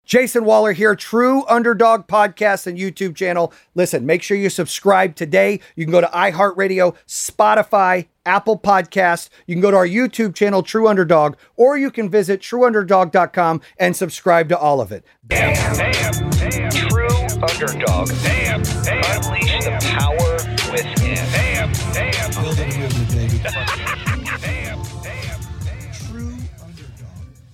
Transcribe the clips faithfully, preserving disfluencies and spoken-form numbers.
Jason Waller here, True Underdog Podcast and YouTube channel. Listen, make sure you subscribe today. You can go to iHeartRadio, Spotify, Apple Podcasts. You can go to our YouTube channel, True Underdog, or you can visit true underdog dot com and subscribe to all of it. Damn, damn, damn. True Underdog. Damn, damn. Unleash the power within. Damn, damn. Build it with me, baby. Damn, damn. True Underdog.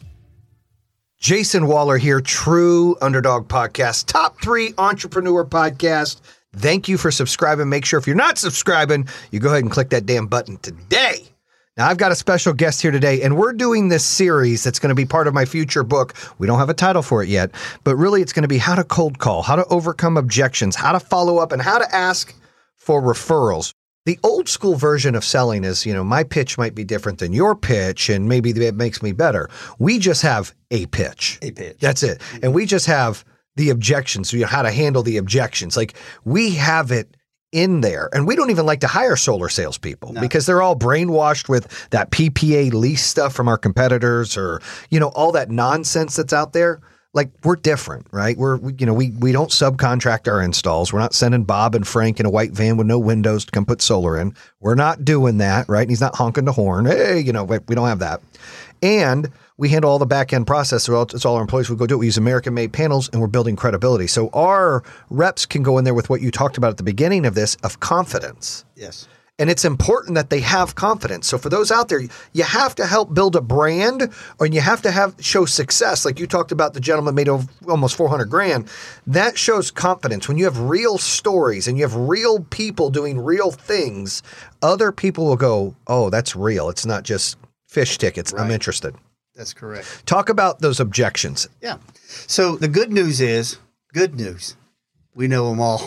Jason Waller here, True Underdog Podcast, top three entrepreneur podcast. Thank you for subscribing. Make sure if you're not subscribing, you go ahead and click that damn button today. Now, I've got a special guest here today, and we're doing this series that's going to be part of my future book. We don't have a title for it yet, but really it's going to be how to cold call, how to overcome objections, how to follow up, and how to ask for referrals. The old school version of selling is, you know, my pitch might be different than your pitch, and maybe it makes me better. We just have a pitch. A pitch. That's it. And we just have the objections, so you know how to handle the objections. Like, we have it in there, and we don't even like to hire solar salespeople No. because they're all brainwashed with that P P A lease stuff from our competitors, or, you know, all that nonsense that's out there. Like, we're different, right? We're, we, you know, we, we don't subcontract our installs. We're not sending Bob and Frank in a white van with no windows to come put solar in. We're not doing that, right? And he's not honking the horn. Hey, you know, we, we don't have that. And we handle all the back end process. So it's all our employees. We go do it. We use American made panels, and we're building credibility. So our reps can go in there with what you talked about at the beginning of this, of confidence. Yes. And it's important that they have confidence. So for those out there, you have to help build a brand, or you have to have show success. Like you talked about, the gentleman made over almost four hundred grand. That shows confidence. When you have real stories and you have real people doing real things, other people will go, oh, that's real. It's not just fish tickets. Right. I'm interested. That's correct. Talk about those objections. Yeah. So the good news is, good news, we know them all.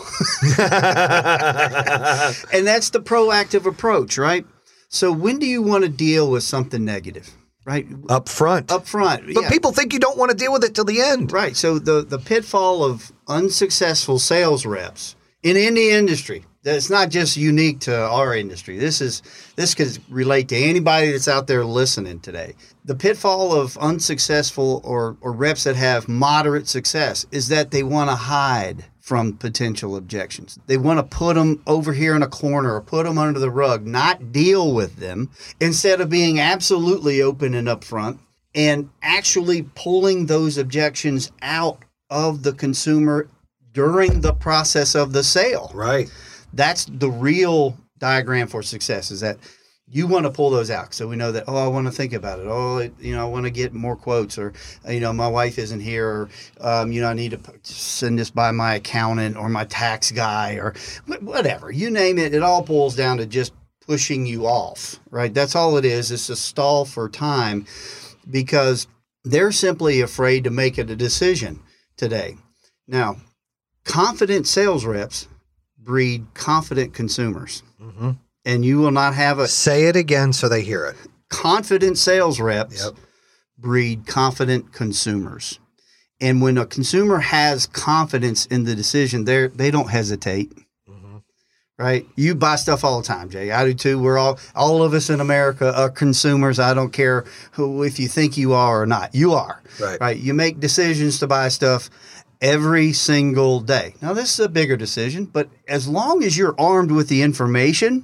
And that's the proactive approach, right? So when do you want to deal with something negative, right? Up front. Up front. But yeah. people think you don't want to deal with it till the end. Right. So the, the pitfall of unsuccessful sales reps in any industry, that's not just unique to our industry. This is this could relate to anybody that's out there listening today. The pitfall of unsuccessful or, or reps that have moderate success is that they want to hide from potential objections. They want to put them over here in a corner or put them under the rug, not deal with them, instead of being absolutely open and upfront and actually pulling those objections out of the consumer during the process of the sale. Right. That's the real diagram for success, is that you want to pull those out. So we know that, oh, I want to think about it. Oh, it, you know, I want to get more quotes, or, you know, my wife isn't here, or, um, you know, I need to send this by my accountant or my tax guy, or whatever. You name it. It all boils down to just pushing you off, right? That's all it is. It's a stall for time, because they're simply afraid to make it a decision today. Now, confident sales reps breed confident consumers. Mm-hmm. And you will not have a... Say it again so they hear it. Confident sales reps Yep. breed confident consumers. And when a consumer has confidence in the decision, they they don't hesitate. Mm-hmm. Right? You buy stuff all the time, Jay. I do too. We're all, all of us in America are consumers. I don't care who, if you think you are or not. You are. Right. Right? You make decisions to buy stuff every single day. Now, this is a bigger decision, but as long as you're armed with the information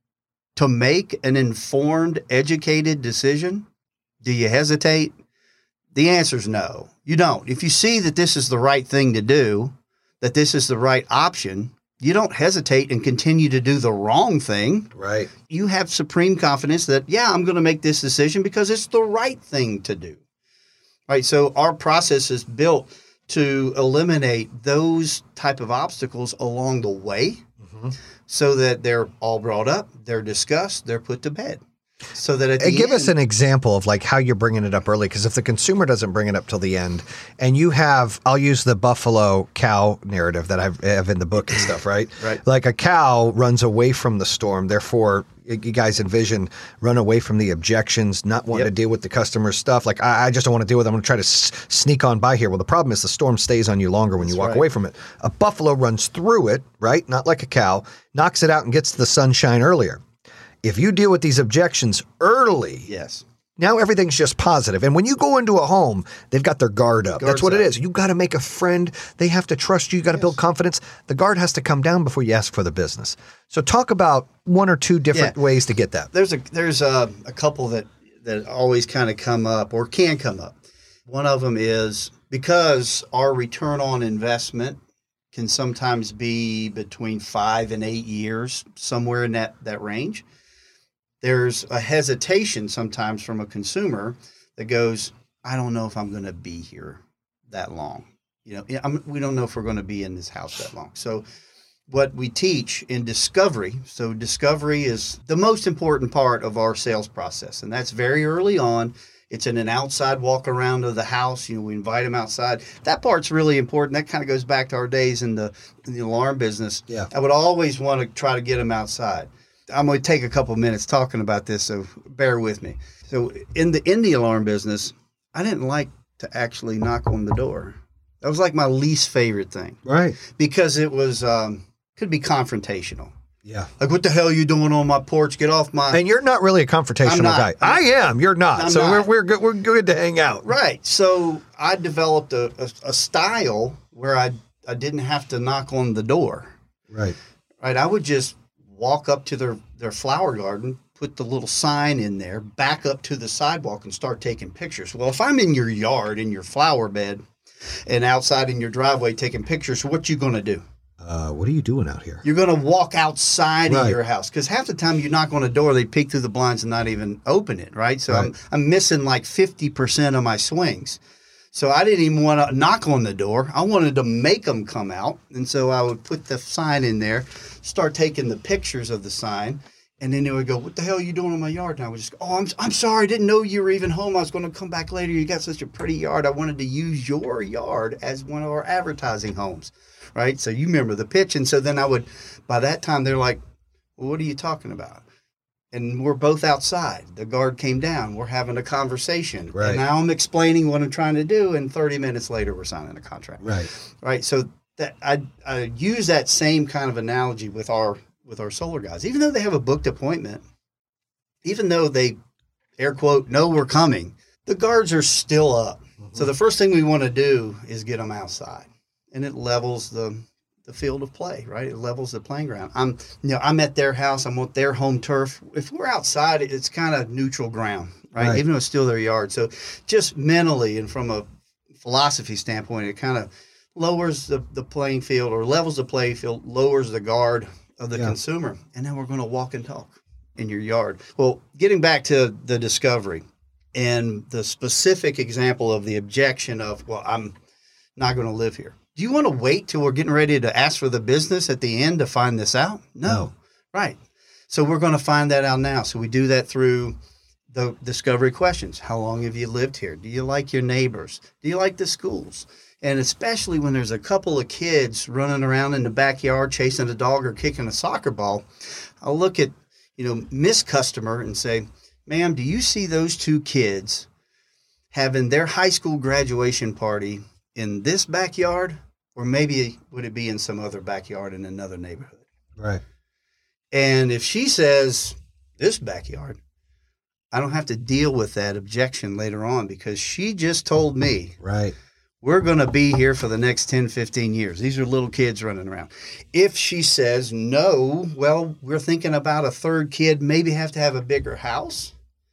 to make an informed, educated decision, do you hesitate? The answer is no. You don't. If you see that this is the right thing to do, that this is the right option, you don't hesitate and continue to do the wrong thing. Right. You have supreme confidence that, yeah, I'm going to make this decision because it's the right thing to do. Right? So our process is built to eliminate those type of obstacles along the way, mm-hmm. so that they're all brought up, they're discussed, they're put to bed. So that at the and give end, us an example of like how you're bringing it up early, because if the consumer doesn't bring it up till the end, and you have, I'll use the buffalo cow narrative that I have in the book and stuff, right? Right. Like a cow runs away from the storm, therefore you guys envision run away from the objections, not wanting Yep. to deal with the customer's stuff. Like, I, I just don't want to deal with it. I'm going to try to s- sneak on by here. Well, the problem is the storm stays on you longer when you That's walk right. away from it. A buffalo runs through it, right? Not like a cow, knocks it out and gets to the sunshine earlier. If you deal with these objections early, yes, Now everything's just positive. And when you go into a home, they've got their guard up. Guard's That's what it up. is. You got to make a friend. They have to trust you. You got to build confidence. The guard has to come down before you ask for the business. So talk about one or two different Yeah. ways to get that. There's a there's a, a couple that that always kind of come up or can come up. One of them is because our return on investment can sometimes be between five and eight years, somewhere in that, that range. There's a hesitation sometimes from a consumer that goes, I don't know if I'm going to be here that long. You know, I'm, we don't know if we're going to be in this house that long. So what we teach in discovery, so discovery is the most important part of our sales process, and that's very early on. It's in an outside walk around of the house. You know, we invite them outside. That part's really important. That kind of goes back to our days in the in the alarm business. Yeah. I would always want to try to get them outside. I'm going to take a couple minutes talking about this, so bear with me. So in the in the alarm business, I didn't like to actually knock on the door. That was like my least favorite thing Right. because it was um, could be confrontational. Yeah. Like, what the hell are you doing on my porch? Get off my... And you're not really a confrontational I'm not. guy. I am. You're not. I'm so not. we're we're good. We're good to hang out. Right. So I developed a, a, a style where I I didn't have to knock on the door. Right. Right. I would just walk up to their, their flower garden, put the little sign in there, back up to the sidewalk and start taking pictures. Well, if I'm in your yard, in your flower bed, and outside in your driveway taking pictures, what you going to do? Uh, what are you doing out here? You're going to walk outside Right. of your house because half the time you knock on a door, they peek through the blinds and not even open it, right? So Right. I'm I'm missing like fifty percent of my swings. So I didn't even want to knock on the door. I wanted to make them come out. And so I would put the sign in there, start taking the pictures of the sign, and then they would go, what the hell are you doing in my yard? And I would just go, oh, I'm, I'm sorry. I didn't know you were even home. I was going to come back later. You got such a pretty yard. I wanted to use your yard as one of our advertising homes. Right. So you remember the pitch. And so then I would, by that time, they're like, well, what are you talking about? And we're both outside. The guard came down. We're having a conversation. Right. And now I'm explaining what I'm trying to do. And thirty minutes later, we're signing a contract. Right. Right. So that I, I use that same kind of analogy with our with our solar guys. Even though they have a booked appointment, even though they, air quote, know we're coming, the guards are still up. So the first thing we want to do is get them outside. And it levels the the field of play, right? It levels the playing ground. I'm, you know, I'm at their house. I'm on their home turf. If we're outside, it's kind of neutral ground, right? Right. Even though it's still their yard. So just mentally and from a philosophy standpoint, it kind of lowers the, the playing field or levels the playing field, lowers the guard of the Yeah. consumer. And then we're going to walk and talk in your yard. Well, getting back to the discovery and the specific example of the objection of, well, I'm not going to live here. Do you want to wait till we're getting ready to ask for the business at the end to find this out? No. No. Right. So we're going to find that out now. So we do that through the discovery questions. How long have you lived here? Do you like your neighbors? Do you like the schools? And especially when there's a couple of kids running around in the backyard chasing a dog or kicking a soccer ball, I'll look at, you know, Miss Customer and say, ma'am, do you see those two kids having their high school graduation party in this backyard? Or maybe would it be in some other backyard in another neighborhood? Right. And if she says this backyard, I don't have to deal with that objection later on because she just told me Right. we're going to be here for the next ten, fifteen years. These are little kids running around. If she says no, well, we're thinking about a third kid, maybe have to have a bigger house.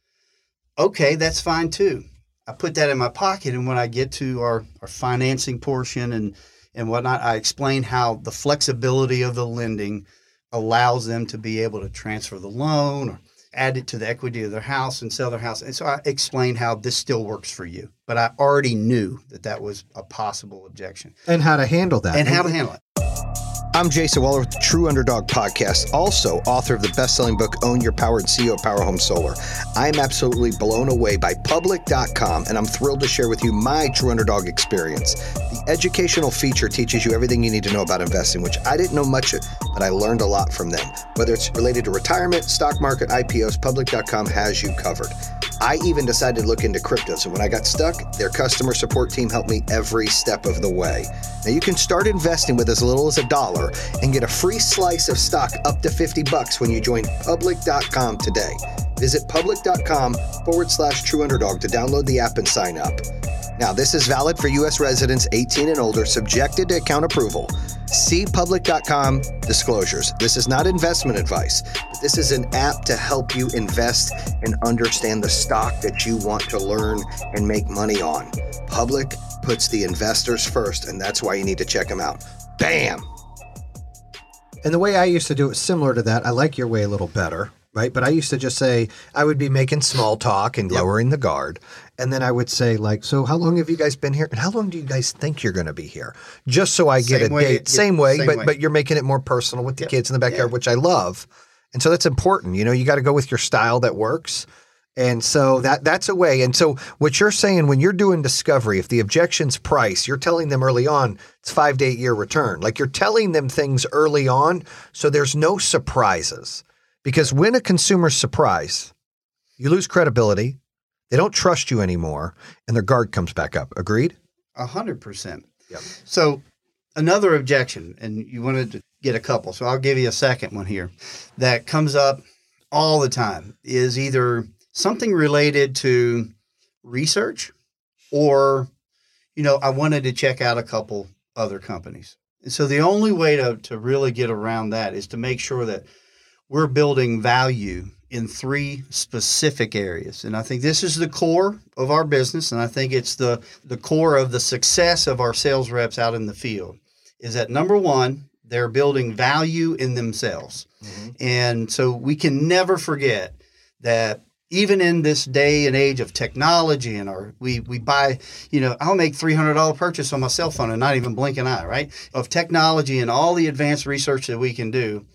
Okay, that's fine too. I put that in my pocket. And when I get to our, our financing portion and and whatnot, I explain how the flexibility of the lending allows them to be able to transfer the loan or add it to the equity of their house and sell their house. And so I explain how this still works for you. But I already knew that that was a possible objection And how to handle that. and how to handle it. I'm Jason Weller with the True Underdog Podcast, also author of the best-selling book, Own Your Power and C E O of Power Home Solar. I am absolutely blown away by Public dot com, and I'm thrilled to share with you my True Underdog experience. The educational feature teaches you everything you need to know about investing, which I didn't know much of, but I learned a lot from them. Whether it's related to retirement, stock market, I P Os, Public dot com has you covered. I even decided to look into crypto. So when I got stuck, their customer support team helped me every step of the way. Now you can start investing with as little as a dollar and get a free slice of stock up to fifty bucks when you join public dot com today. Visit public dot com forward slash true underdog to download the app and sign up. Now, this is valid for U S residents eighteen and older, subjected to account approval. See public dot com disclosures. This is not investment advice, but this is an app to help you invest and understand the stock that you want to learn and make money on. Public puts the investors first, and that's why you need to check them out. Bam! And the way I used to do it, similar to that, I like your way a little better, right? But I used to just say, I would be making small talk and lowering the guard. And then I would say, like, so how long have you guys been here? And how long do you guys think you're going to be here? Just so I get Same a way, date. yeah, Same way, same but way. but you're making it more personal with the Yep. kids in the backyard, Yeah. which I love. And so that's important. You know, you got to go with your style that works. And so that that's a way. And so what you're saying when you're doing discovery, if the objection's price, you're telling them early on, it's five to eight year return. Like you're telling them things early on so there's no surprises. Because when a consumer's surprised, you lose credibility, they don't trust you anymore, and their guard comes back up. Agreed? A hundred percent. Yep. So another objection, and you wanted to get a couple, so I'll give you a second one here that comes up all the time is either something related to research or, you know, I wanted to check out a couple other companies. And so the only way to, to really get around that is to make sure that we're building value in three specific areas. And I think this is the core of our business. And I think it's the, the core of the success of our sales reps out in the field is that number one, they're building value in themselves. Mm-hmm. And so we can never forget that even in this day and age of technology and our, we, we buy, you know, I'll make three hundred dollars purchase on my cell phone and not even blink an eye, right? Of technology and all the advanced research that we can do.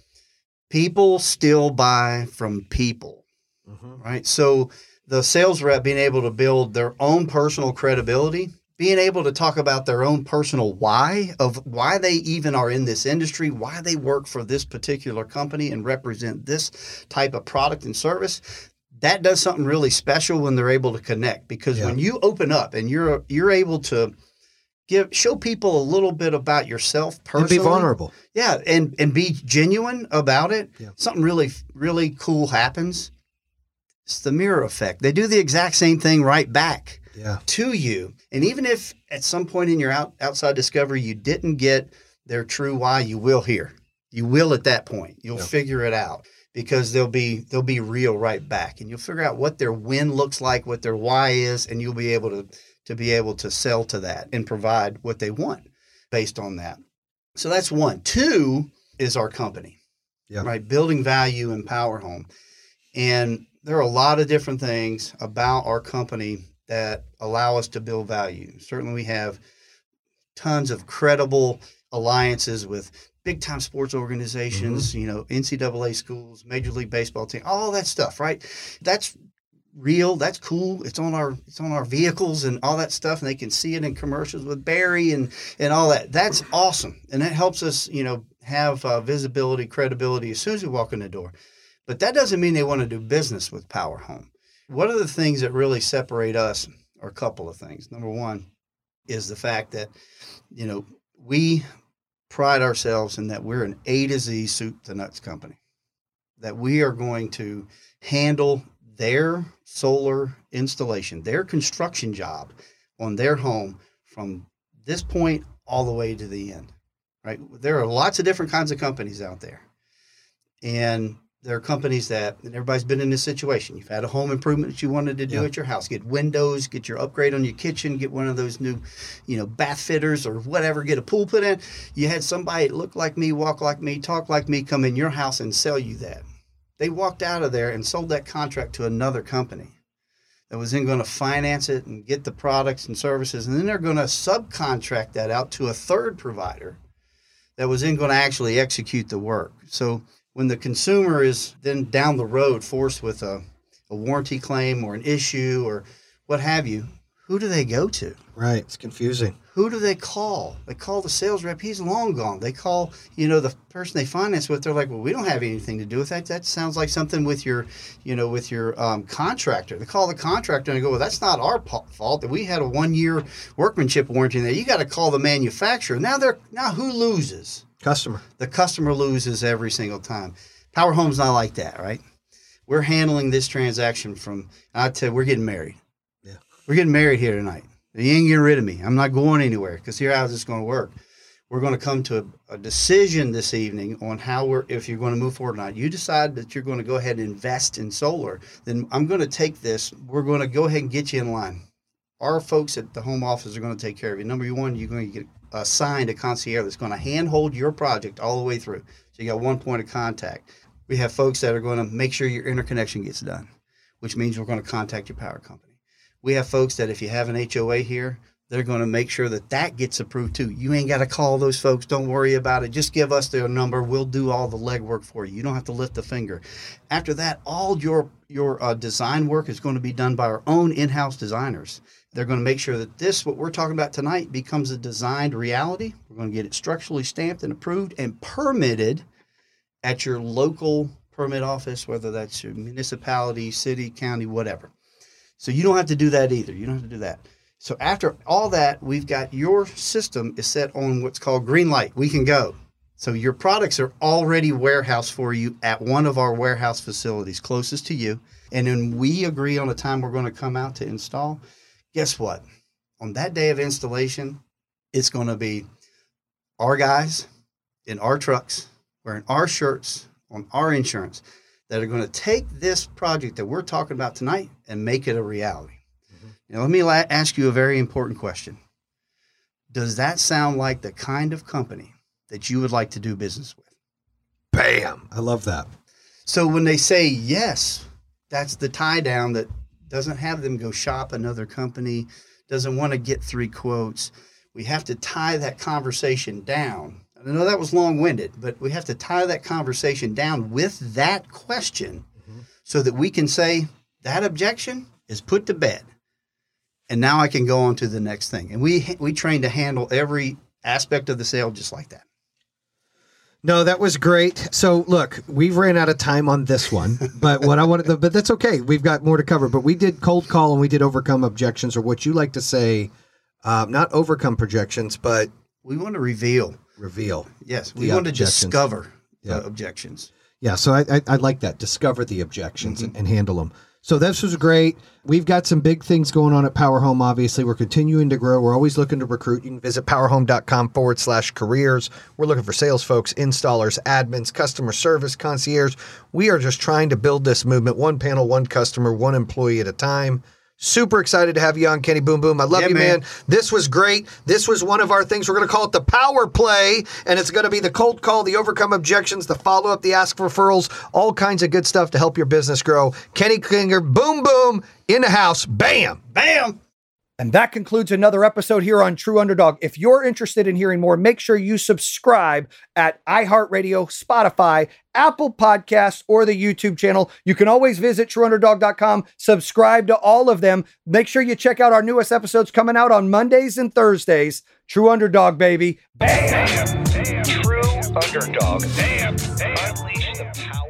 People still buy from people, mm-hmm. right? So the sales rep being able to build their own personal credibility, being able to talk about their own personal why of why they even are in this industry, why they work for this particular company and represent this type of product and service, that does something really special when they're able to connect. Because Yeah. when you open up and you're you're able to Give show people a little bit about yourself personally. And be vulnerable. Yeah, and and be genuine about it. Yeah. Something really really cool happens. It's the mirror effect. They do the exact same thing right back Yeah. to you. And even if at some point in your out, outside discovery you didn't get their true why, you will hear. You will at that point. You'll Yeah. figure it out because they'll be they'll be real right back, and you'll figure out what their win looks like, what their why is, and you'll be able to. to be able to sell to that and provide what they want based on that. So that's one. Two is our company, Yeah. right? Building value in Power Home. And there are a lot of different things about our company that allow us to build value. Certainly we have tons of credible alliances with big time sports organizations, mm-hmm. you know, N C double A schools, Major League Baseball team, all that stuff, right? That's real. That's cool. It's on our it's on our vehicles and all that stuff, and they can see it in commercials with Barry and and all that. That's awesome, and that helps us, you know, have uh, visibility, credibility as soon as we walk in the door. But that doesn't mean they want to do business with Power Home. One of the things that really separate us are a couple of things. Number one is the fact that, you know, we pride ourselves in that we're an A to Z soup to nuts company. That we are going to handle their solar installation, their construction job on their home from this point all the way to the end, right? There are lots of different kinds of companies out there. And there are companies that, and everybody's been in this situation. You've had a home improvement that you wanted to do Yeah. at your house, get windows, get your upgrade on your kitchen, get one of those new, you know, bath fitters or whatever, get a pool put in. You had somebody that looked like me, walk like me, talk like me, come in your house and sell you that. They walked out of there and sold that contract to another company that was then going to finance it and get the products and services. And then they're going to subcontract that out to a third provider that was then going to actually execute the work. So when the consumer is then down the road forced with a, a warranty claim or an issue or what have you, who do they go to? Right. It's confusing. Who do they call? They call the sales rep. He's long gone. They call, you know, the person they finance with. They're like, well, we don't have anything to do with that. That sounds like something with your, you know, with your um, contractor. They call the contractor and they go, well, that's not our fault. That we had a one-year workmanship warranty there. You got to call the manufacturer. Now they're now who loses? Customer. The customer loses every single time. Power Home's not like that, right? We're handling this transaction from. I tell you, we're getting married. Yeah, we're getting married here tonight. You ain't getting rid of me. I'm not going anywhere because here's how this is going to work. We're going to come to a, a decision this evening on how we're, if you're going to move forward or not. You decide that you're going to go ahead and invest in solar, then I'm going to take this. We're going to go ahead and get you in line. Our folks at the home office are going to take care of you. Number one, you're going to get assigned a concierge that's going to handhold your project all the way through. So you got one point of contact. We have folks that are going to make sure your interconnection gets done, which means we're going to contact your power company. We have folks that if you have an H O A here, they're going to make sure that that gets approved too. You ain't got to call those folks. Don't worry about it. Just give us their number. We'll do all the legwork for you. You don't have to lift a finger. After that, all your your uh, design work is going to be done by our own in-house designers. They're going to make sure that this, what we're talking about tonight, becomes a designed reality. We're going to get it structurally stamped and approved and permitted at your local permit office, whether that's your municipality, city, county, whatever. So you don't have to do that either. You don't have to do that. So after all that, we've got your system is set on what's called green light. We can go. So your products are already warehoused for you at one of our warehouse facilities closest to you. And then we agree on a time we're going to come out to install. Guess what? On that day of installation, it's going to be our guys in our trucks, wearing our shirts, on our insurance, that are going to take this project that we're talking about tonight and make it a reality. Mm-hmm. Now, let me la- ask you a very important question. Does that sound like the kind of company that you would like to do business with? Bam. I love that. So when they say yes, that's the tie down that doesn't have them go shop another company, doesn't want to get three quotes. We have to tie that conversation down. I know that was long-winded, but we have to tie that conversation down with that question mm-hmm. so that we can say that objection is put to bed. And now I can go on to the next thing. And we we train to handle every aspect of the sale just like that. No, that was great. So look, we've ran out of time on this one, but what I wanted to, but that's okay. We've got more to cover, but we did cold call and we did overcome objections, or what you like to say, uh, not overcome projections, but we want to reveal. Reveal. Yes, we want to discover yeah. the objections. Yeah, so I, I I like that. Discover the objections Mm-hmm. and, and handle them. So this was great. We've got some big things going on at Power Home, obviously. We're continuing to grow. We're always looking to recruit. You can visit powerhome.com forward slash careers. We're looking for sales folks, installers, admins, customer service, concierge. We are just trying to build this movement, one panel, one customer, one employee at a time. Super excited to have you on, Kenny Boom Boom. I love yeah, you, man. man. This was great. This was one of our things. We're going to call it the power play, and it's going to be the cold call, the overcome objections, the follow-up, the ask for referrals, all kinds of good stuff to help your business grow. Kenny Klinger, Boom Boom, in the house. Bam. Bam. And that concludes another episode here on True Underdog. If you're interested in hearing more, make sure you subscribe at iHeartRadio, Spotify, Apple Podcasts, or the YouTube channel. You can always visit true underdog dot com, subscribe to all of them. Make sure you check out our newest episodes coming out on Mondays and Thursdays. True Underdog, baby. Bam! Bam! True Underdog. Bam! Bam! Unleash the power.